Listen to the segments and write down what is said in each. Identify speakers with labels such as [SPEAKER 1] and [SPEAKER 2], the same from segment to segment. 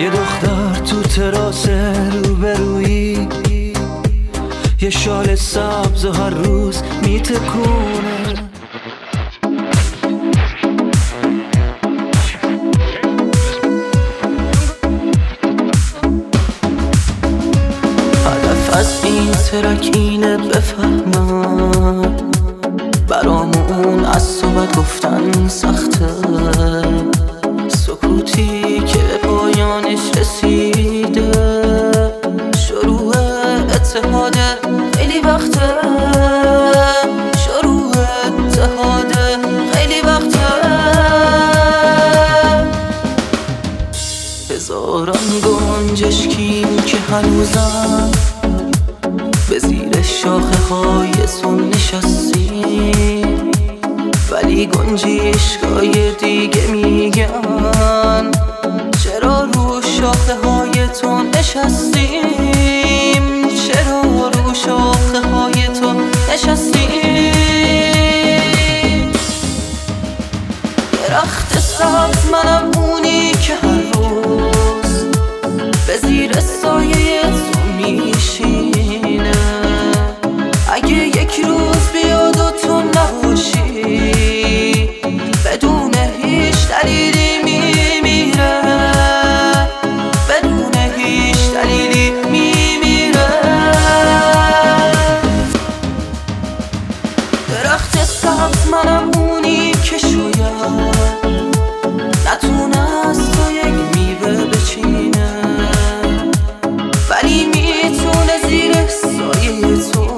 [SPEAKER 1] یه دختر تو تراس روبرویی، یه شال سبز هر روز میتکونه. هدف از این ترک اینه بفهمم برامون از صحبت گفتن سخته، سکوتی که به پایانش رسیده، شروع اتحاده خیلی وقته، شروع اتحاده خیلی وقته. هزاران گنجشکی که هنوزم به زیر شاخه های تو نشستیم، ولی گنجشکای دیگه میگن چرا رو شاخه های تو نشستیم، چرا رو شاخه های تو نشستیم. درخت سبز منم اونی که هر روز به زیر سایه تو میشینه، اگه یک روز بیاد و تو نباشی بدون هیچ دلیلی میمیره، بدون هیچ دلیلی میمیره. درخت سبز منم اونی که شاید نتونه از تو یک میوه بچینه، ولی میتونه زیر سایه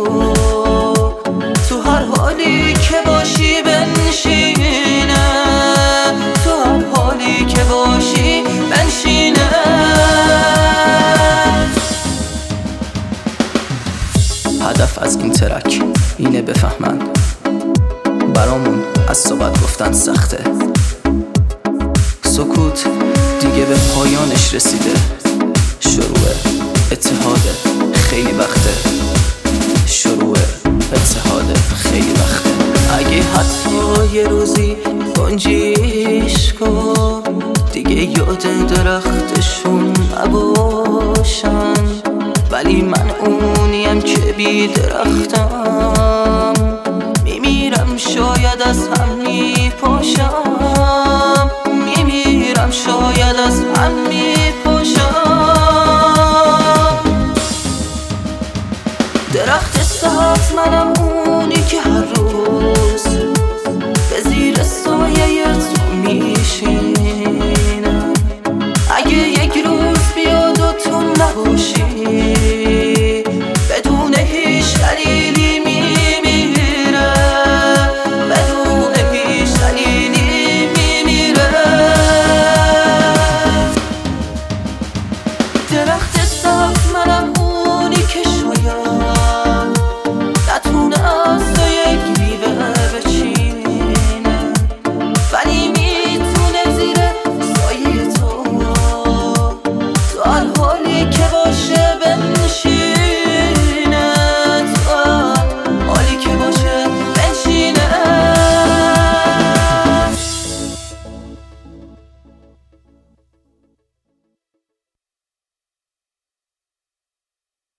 [SPEAKER 1] تو هر حالی که باشی بنشینه، تو هر حالی که باشی بنشینه. هدف از این ترک اینه بفهمن برامون از صحبت گفتن سخته، سکوت دیگه به پایانش رسیده، شروع اتحاده خیلی وقته، شروع اتحاده خیلی وقته. اگه حتی یه روزی گنجشکا دیگه یاد درختشون نباشن، ولی من اونیم که بی درختم میمیرم، شاید از هم میپاشم.